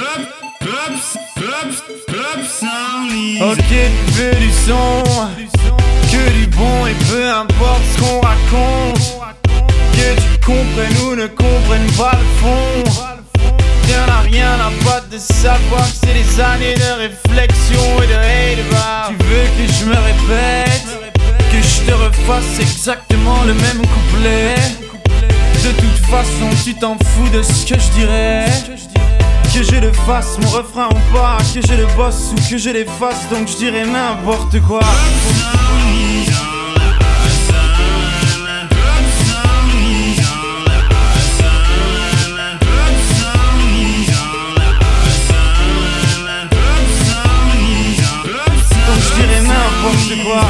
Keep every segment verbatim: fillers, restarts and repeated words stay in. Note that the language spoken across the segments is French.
Ok, tu veux du son, que du bon et peu importe ce qu'on raconte. Que tu comprennes ou ne comprennes pas le fond. Y'en a rien à battre de savoir que c'est des années de réflexion et de hate bar. Tu veux que je me répète, que je te refasse exactement le même couplet. De toute façon tu t'en fous de ce que je dirais. Que je le fasse mon refrain ou pas, que je le bosse ou que je l'efface, donc je dirais n'importe quoi. Donc je dirais n'importe quoi.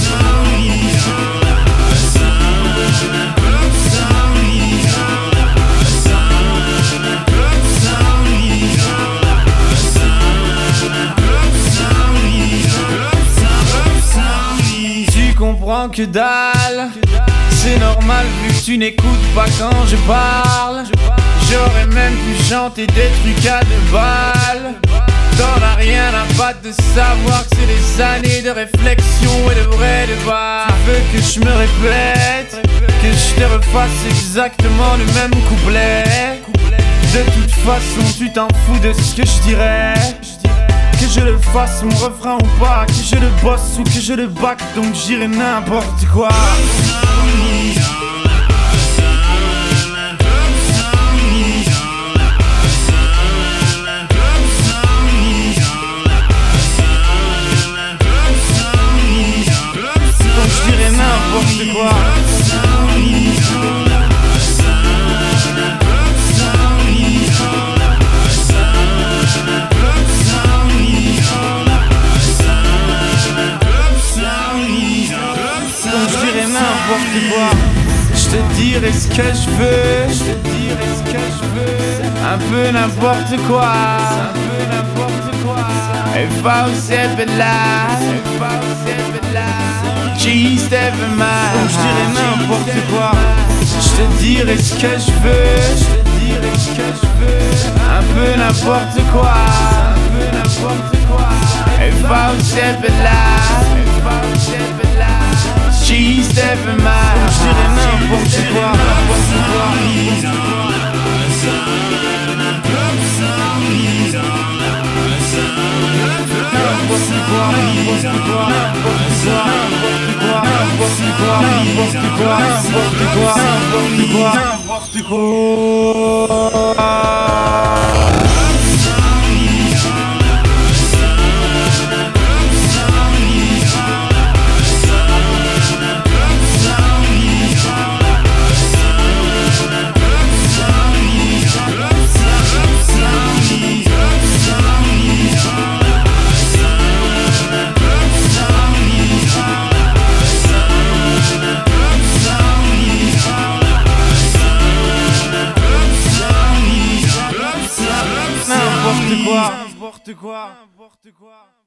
Comprends que dalle, c'est normal vu que tu n'écoutes pas quand je parle. J'aurais même pu chanter des trucs à deux balles. T'en as rien à battre de savoir que c'est des années de réflexion et de vrai débat. Tu veux que je me répète, que je te refasse exactement le même couplet. De toute façon tu t'en fous de ce que je dirais. Que je le fasse mon refrain ou pas, que je le bosse ou que je le back, donc j'irai n'importe quoi. Donc je dirai n'importe quoi. N'importe quoi. Je te dirai ce que je veux, je te dirai ce que je veux. Un peu n'importe quoi, un peu n'importe quoi. If I was ever live, if I was ever live, cheese ever mine. Donc je dirai n'importe quoi. Je te dirai ce que je veux, je te dirai ce que je veux. Un peu n'importe quoi, un peu n'importe quoi. If I was ever live, if I was ever live, cheese ever mine. Donc je dirai n'importe quoi, n'importe quoi. N'importe quoi, n'importe quoi, n'importe quoi, n'importe quoi, n'importe quoi, n'importe quoi, n'importe quoi, n'importe quoi. N'importe quoi, n'importe quoi, n'importe quoi.